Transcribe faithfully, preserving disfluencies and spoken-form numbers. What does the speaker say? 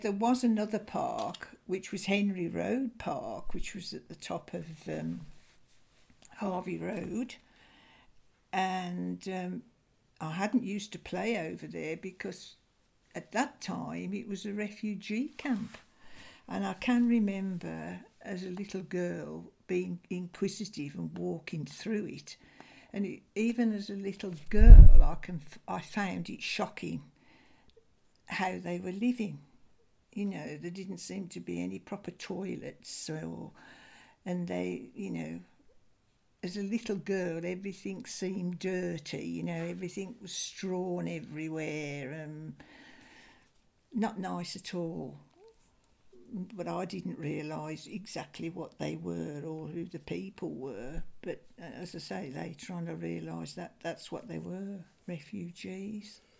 There was another park, which was Henry Road Park, which was at the top of um, Harvey Road, and um, I hadn't used to play over there because at that time it was a refugee camp. And I can remember as a little girl being inquisitive and walking through it. And it, even as a little girl, I can I found it shocking how they were living. You know, there didn't seem to be any proper toilets, or and they, you know, as a little girl, everything seemed dirty. You know, everything was strewn everywhere, and not nice at all. But I didn't realise exactly what they were or who the people were. But uh, as I say, later on I realised that that's what they were, refugees.